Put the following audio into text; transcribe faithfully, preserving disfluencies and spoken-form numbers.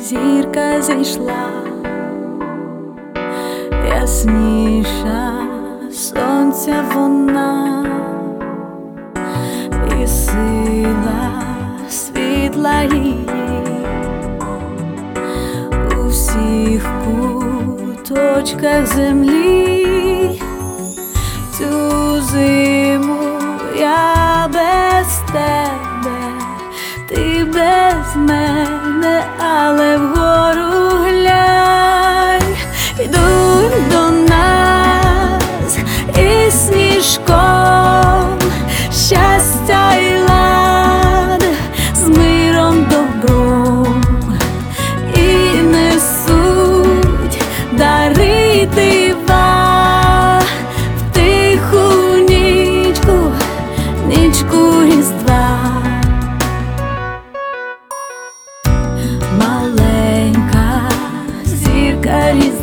зірка зійшла, ясніша сонця вона, і сила світла її у всіх куточках землі. Цю зиму я без тебе, ти без мене, але вгору глянь, йдуть до нас і сніжком щастя й лад, з миром добром, і несуть дари дива в тиху нічку, нічку Різдва. Маленька зірка Різдва